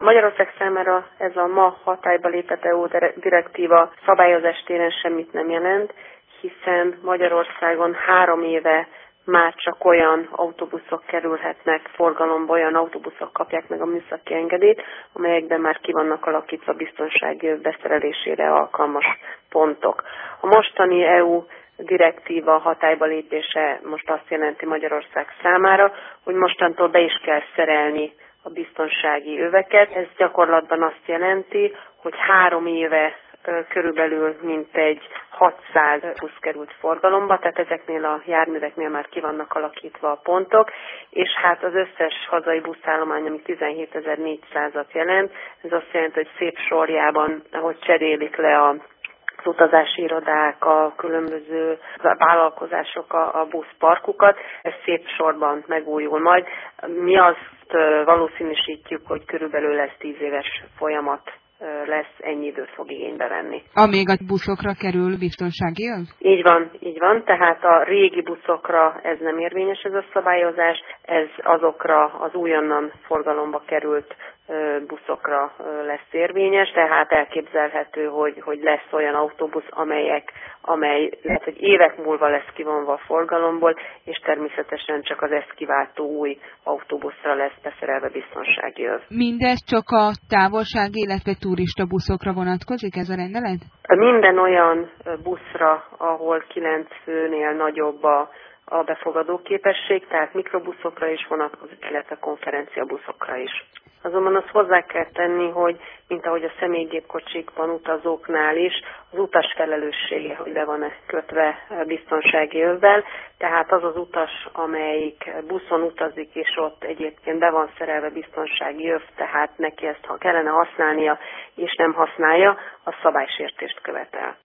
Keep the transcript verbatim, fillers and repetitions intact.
Magyarország számára ez a ma hatályba lépett é u direktíva szabályozás téren semmit nem jelent, hiszen Magyarországon három éve már csak olyan autóbuszok kerülhetnek forgalomba, olyan autóbuszok kapják meg a műszaki engedélyt, amelyekben már ki vannak alakítva biztonsági öv beszerelésére alkalmas pontok. A mostani é u direktíva hatályba lépése most azt jelenti Magyarország számára, hogy mostantól be is kell szerelni a biztonsági öveket. Ez gyakorlatban azt jelenti, hogy három éve körülbelül mintegy hatszáz busz került forgalomba, tehát ezeknél a járműveknél már ki vannak alakítva a pontok, és hát az összes hazai buszállomány, ami tizenhétezer-négyszázat jelent, ez azt jelenti, hogy szép sorjában, ahogy cserélik le a az utazási irodák, a különböző vállalkozások a, a buszparkukat, ez szép sorban megújul majd. Mi azt valószínűsítjük, hogy körülbelül lesz tíz éves folyamat lesz, ennyi időt fog igénybe venni. Amíg a buszokra kerül biztonsági öv? Így van, így van, tehát a régi buszokra ez nem érvényes ez a szabályozás, ez azokra az újonnan forgalomba került buszokra lesz érvényes, tehát elképzelhető, hogy, hogy lesz olyan autóbusz, amelyek, amely lehet, hogy évek múlva lesz kivonva a forgalomból, és természetesen csak az ezt kiváltó új autóbuszra lesz beszerelve biztonsági öv. Mindez csak a távolsági, illetve turista buszokra vonatkozik ez a rendelet? Minden olyan buszra, ahol kilenc főnél nagyobb a a befogadó képesség, tehát mikrobuszokra is vonatkozik, illetve konferenciabuszokra is. Azonban azt hozzá kell tenni, hogy mint ahogy a személygépkocsikban utazóknál is, az utas felelőssége, hogy be van-e kötve biztonsági övvel, tehát az az utas, amelyik buszon utazik, és ott egyébként be van szerelve biztonsági öv, tehát neki ezt ha kellene használnia, és nem használja, az szabálysértést követel.